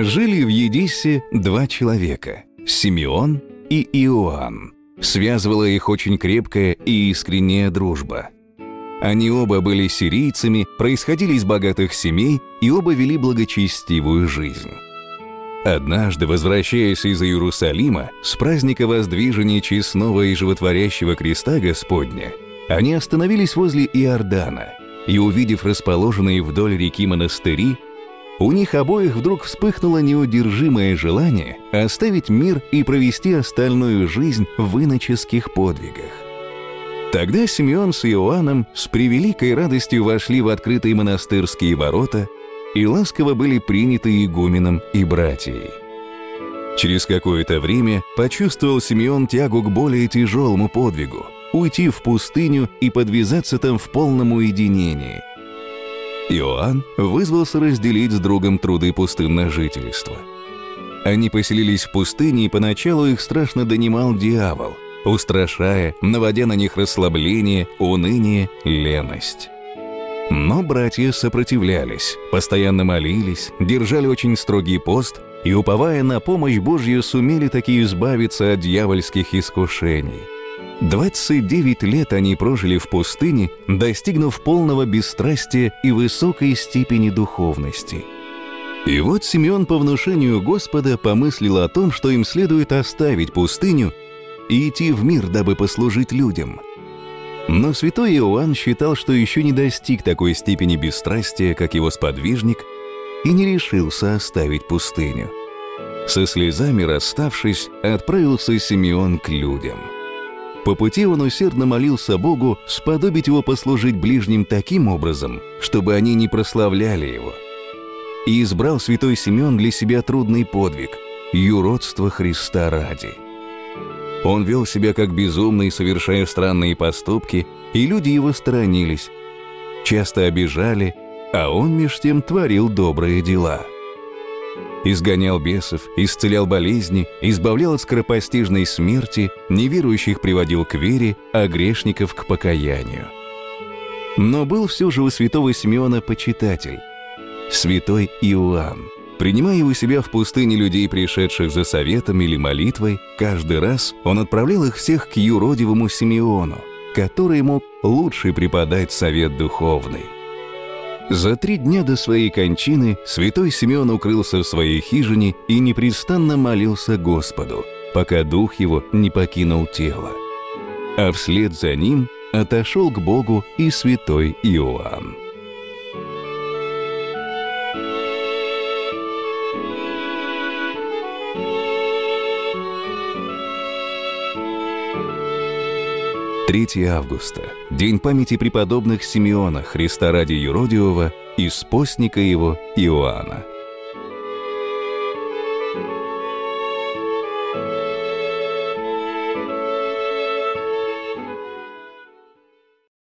Жили в Едиссе два человека – Симеон и Иоанн. Связывала их очень крепкая и искренняя дружба. Они оба были сирийцами, происходили из богатых семей и оба вели благочестивую жизнь. Однажды, возвращаясь из Иерусалима с праздника воздвижения честного и животворящего креста Господня, они остановились возле Иордана и, увидев расположенные вдоль реки монастыри, у них обоих вдруг вспыхнуло неудержимое желание оставить мир и провести остальную жизнь в иноческих подвигах. Тогда Симеон с Иоанном с превеликой радостью вошли в открытые монастырские ворота и ласково были приняты игуменом и братьей. Через какое-то время почувствовал Симеон тягу к более тяжелому подвигу – уйти в пустыню и подвязаться там в полном уединении. Иоанн вызвался разделить с другом труды пустынного жительства. Они поселились в пустыне, и поначалу их страшно донимал дьявол, устрашая, наводя на них расслабление, уныние, леность. Но братья сопротивлялись, постоянно молились, держали очень строгий пост и, уповая на помощь Божью, сумели таки избавиться от дьявольских искушений. 29 лет они прожили в пустыне, достигнув полного бесстрастия и высокой степени духовности. И вот Симеон по внушению Господа помыслил о том, что им следует оставить пустыню и идти в мир, дабы послужить людям. Но святой Иоанн считал, что еще не достиг такой степени бесстрастия, как его сподвижник, и не решился оставить пустыню. Со слезами расставшись, отправился Симеон к людям. По пути он усердно молился Богу сподобить его послужить ближним таким образом, чтобы они не прославляли его. И избрал святой Симеон для себя трудный подвиг – юродство Христа ради. Он вел себя как безумный, совершая странные поступки, и люди его сторонились, часто обижали, а он меж тем творил добрые дела. Изгонял бесов, исцелял болезни, избавлял от скоропостижной смерти, неверующих приводил к вере, а грешников к покаянию. Но был все же у святого Симеона почитатель – святой Иоанн. Принимая у себя в пустыне людей, пришедших за советом или молитвой, каждый раз он отправлял их всех к юродивому Симеону, который мог лучше преподать совет духовный. За 3 дня до своей кончины святой Симеон укрылся в своей хижине и непрестанно молился Господу, пока дух его не покинул тело. А вслед за ним отошел к Богу и святой Иоанн. Августа, день памяти преподобных Симеона, Христа ради юродивого, и спостника его Иоанна.